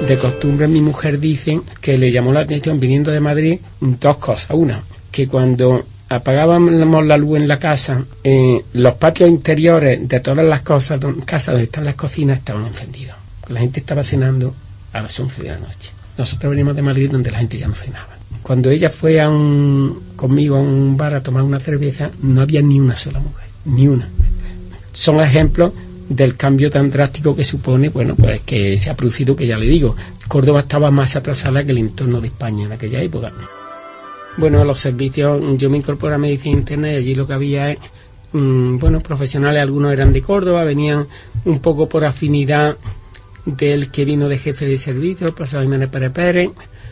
De costumbre mi mujer dice que le llamó la atención viniendo de Madrid dos cosas. Una, que cuando apagábamos la luz en la casa, los patios interiores de todas las casas donde están las cocinas estaban encendidos. La gente estaba cenando a las 11 de la noche. Nosotros venimos de Madrid donde la gente ya no cenaba. Cuando ella fue conmigo a un bar a tomar una cerveza, no había ni una sola mujer, ni una. Son ejemplos del cambio tan drástico que supone, bueno, pues que se ha producido, que ya le digo, Córdoba estaba más atrasada que el entorno de España en aquella época. Bueno, a los servicios, yo me incorporé a medicina interna y allí lo que había es, profesionales, algunos eran de Córdoba, venían un poco por afinidad del que vino de jefe de servicio, el profesor Jiménez Pérez.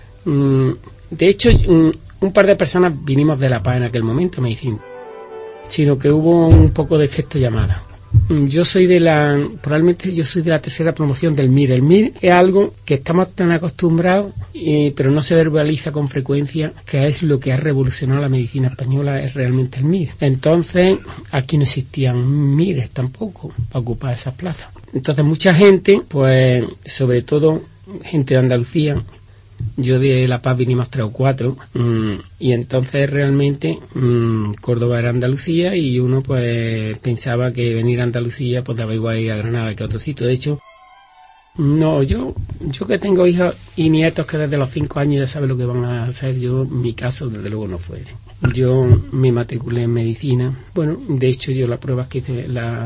De hecho, un par de personas vinimos de La Paz en aquel momento, medicina, sino que hubo un poco de efecto llamada. Probablemente yo soy de la tercera promoción del MIR. El MIR es algo que estamos tan acostumbrados, pero no se verbaliza con frecuencia, que es lo que ha revolucionado la medicina española, es realmente el MIR. Entonces, aquí no existían MIRes tampoco para ocupar esas plazas. Entonces, mucha gente, pues, sobre todo gente de Andalucía, yo de La Paz vinimos 3 o 4, y entonces realmente Córdoba era Andalucía y uno pues pensaba que venir a Andalucía pues daba igual ir a Granada que a otro sitio. De hecho, no, yo que tengo hijos y nietos que desde los 5 años ya saben lo que van a hacer, mi caso desde luego no fue. Yo me matriculé en medicina, de hecho yo la prueba que hice,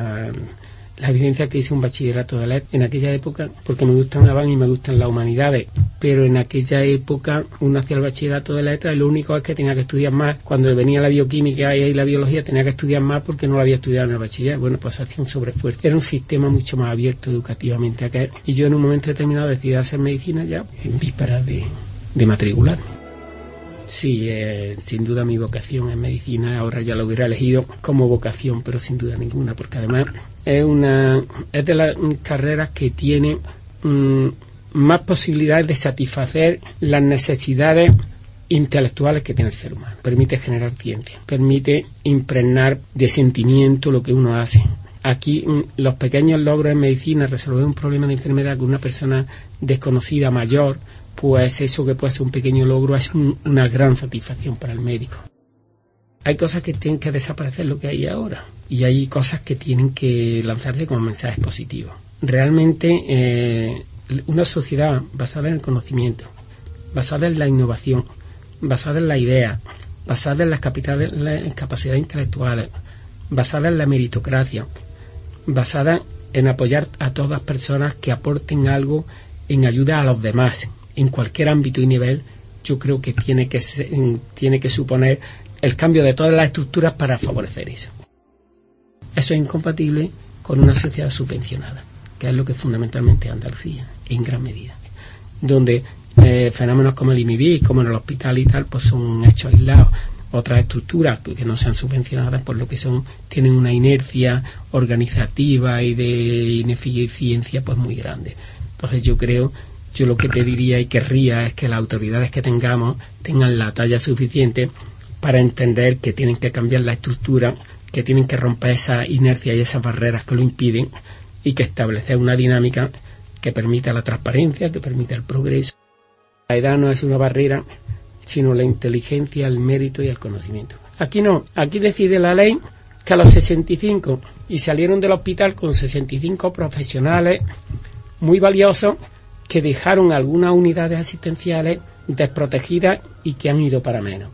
la evidencia que hice un bachillerato de letras en aquella época, porque me gustan la y me gustan las humanidades, pero en aquella época uno hacía el bachillerato de letras y lo único es que tenía que estudiar más. Cuando venía la bioquímica y la biología tenía que estudiar más porque no lo había estudiado en el bachiller. Bueno, pues hacía un sobreesfuerzo. Era un sistema mucho más abierto educativamente aquel. Y yo en un momento determinado decidí hacer medicina ya en vísperas de matricularme. Sí, sin duda mi vocación es medicina. Ahora ya lo hubiera elegido como vocación, pero sin duda ninguna, porque además es de las carreras que tiene más posibilidades de satisfacer las necesidades intelectuales que tiene el ser humano. Permite generar ciencia, permite impregnar de sentimiento lo que uno hace. Aquí los pequeños logros en medicina, resolver un problema de enfermedad con una persona desconocida mayor, pues eso que puede ser un pequeño logro es una gran satisfacción para el médico. Hay cosas que tienen que desaparecer lo que hay ahora y hay cosas que tienen que lanzarse como mensajes positivos. Realmente una sociedad basada en el conocimiento, basada en la innovación, basada en la idea, basada en las capacidades intelectuales, basada en la meritocracia, basada en apoyar a todas las personas que aporten algo en ayuda a los demás, en cualquier ámbito y nivel, yo creo que tiene que suponer el cambio de todas las estructuras para favorecer eso. Eso es incompatible con una sociedad subvencionada, que es lo que fundamentalmente es Andalucía, en gran medida, donde fenómenos como el IMIBI, como en el hospital y tal, pues son hechos aislados. Otras estructuras que no sean subvencionadas, por lo que tienen una inercia organizativa y de ineficiencia pues muy grande. Entonces yo lo que pediría y querría es que las autoridades que tengamos tengan la talla suficiente para entender que tienen que cambiar la estructura, que tienen que romper esa inercia y esas barreras que lo impiden y que establecer una dinámica que permita la transparencia, que permita el progreso. La edad no es una barrera, sino la inteligencia, el mérito y el conocimiento. Aquí no, aquí decide la ley que a los 65, y salieron del hospital con 65 profesionales muy valiosos que dejaron algunas unidades asistenciales desprotegidas y que han ido para menos.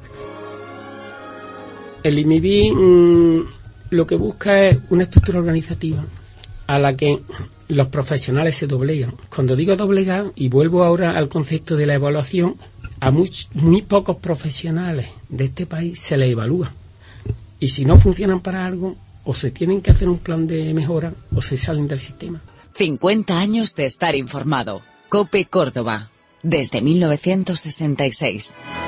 El IMIBI lo que busca es una estructura organizativa a la que los profesionales se doblegan. Cuando digo doblegar, y vuelvo ahora al concepto de la evaluación, a muy pocos profesionales de este país se les evalúa. Y si no funcionan para algo, o se tienen que hacer un plan de mejora o se salen del sistema. 50 años de estar informado. COPE Córdoba, desde 1966.